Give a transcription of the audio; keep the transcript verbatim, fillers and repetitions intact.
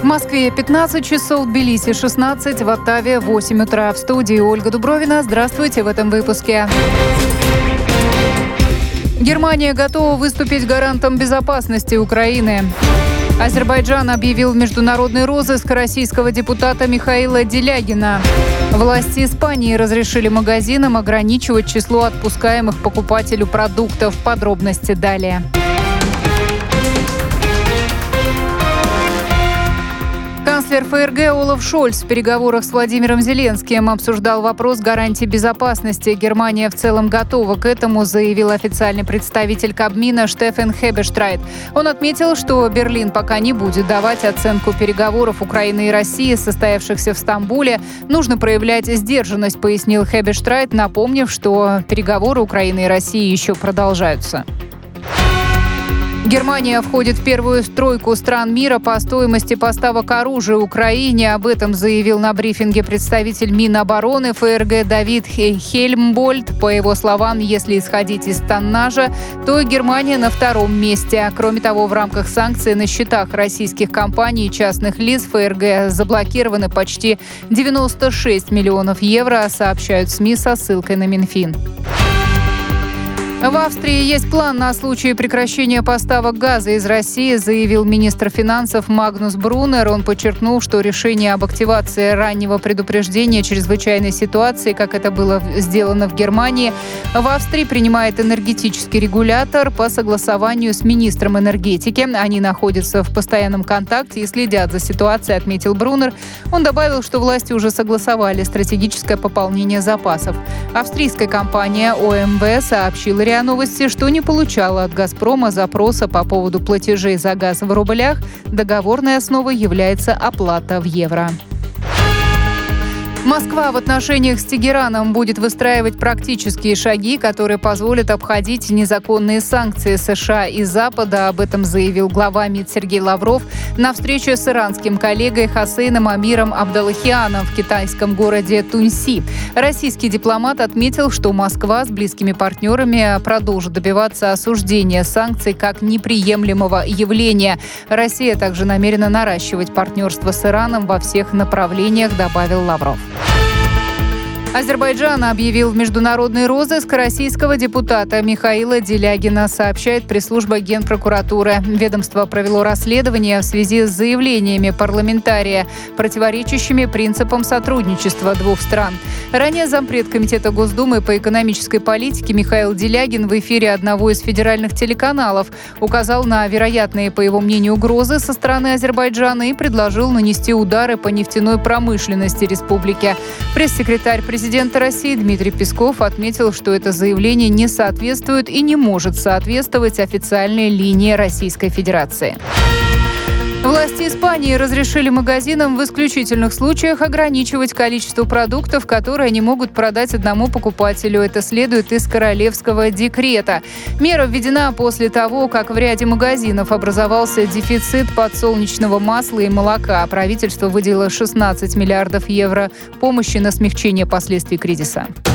В Москве пятнадцать часов, в Тбилиси шестнадцать, в Оттаве восемь утра. В студии Ольга Дубровина. Здравствуйте в этом выпуске. Германия готова выступить гарантом безопасности Украины. Азербайджан объявил международный розыск российского депутата Михаила Делягина. Власти Испании разрешили магазинам ограничивать число отпускаемых покупателю продуктов. Подробности далее. Канцлер ФРГ Олаф Шольц в переговорах с Владимиром Зеленским обсуждал вопрос гарантий безопасности. Германия в целом готова к этому, заявил официальный представитель Кабмина Штефан Хебештрайт. Он отметил, что Берлин пока не будет давать оценку переговоров Украины и России, состоявшихся в Стамбуле. Нужно проявлять сдержанность, пояснил Хебештрайт, напомнив, что переговоры Украины и России еще продолжаются. Германия входит в первую тройку стран мира по стоимости поставок оружия Украине. Об этом заявил на брифинге представитель Минобороны ФРГ Давид Хельмбольд. По его словам, если исходить из тоннажа, то Германия на втором месте. Кроме того, в рамках санкций на счетах российских компаний и частных лиц ФРГ заблокированы почти девяносто шесть миллионов евро, сообщают СМИ со ссылкой на Минфин. В Австрии есть план на случай прекращения поставок газа из России, заявил министр финансов Магнус Брунер. Он подчеркнул, что решение об активации раннего предупреждения чрезвычайной ситуации, как это было сделано в Германии, в Австрии принимает энергетический регулятор по согласованию с министром энергетики. Они находятся в постоянном контакте и следят за ситуацией, отметил Брунер. Он добавил, что власти уже согласовали стратегическое пополнение запасов. Австрийская компания О Эм В сообщила РИА Новости, что не получала от «Газпрома» запроса по поводу платежей за газ в рублях. Договорной основой является оплата в евро. Москва в отношениях с Тегераном будет выстраивать практические шаги, которые позволят обходить незаконные санкции США и Запада. Об этом заявил глава МИД Сергей Лавров на встрече с иранским коллегой Хосейном Амиром Абдаллахианом в китайском городе Туньси. Российский дипломат отметил, что Москва с близкими партнерами продолжит добиваться осуждения санкций как неприемлемого явления. Россия также намерена наращивать партнерство с Ираном во всех направлениях, добавил Лавров. Азербайджан объявил международный розыск российского депутата Михаила Делягина, сообщает пресс-служба Генпрокуратуры. Ведомство провело расследование в связи с заявлениями парламентария, противоречащими принципам сотрудничества двух стран. Ранее зампред Комитета Госдумы по экономической политике Михаил Делягин в эфире одного из федеральных телеканалов указал на вероятные, по его мнению, угрозы со стороны Азербайджана и предложил нанести удары по нефтяной промышленности республики. Пресс-секретарь президента Президент России Дмитрий Песков отметил, что это заявление не соответствует и не может соответствовать официальной линии Российской Федерации. Власти Испании разрешили магазинам в исключительных случаях ограничивать количество продуктов, которые они могут продать одному покупателю. Это следует из королевского декрета. Мера введена после того, как в ряде магазинов образовался дефицит подсолнечного масла и молока. Правительство выделило шестнадцать миллиардов евро помощи на смягчение последствий кризиса.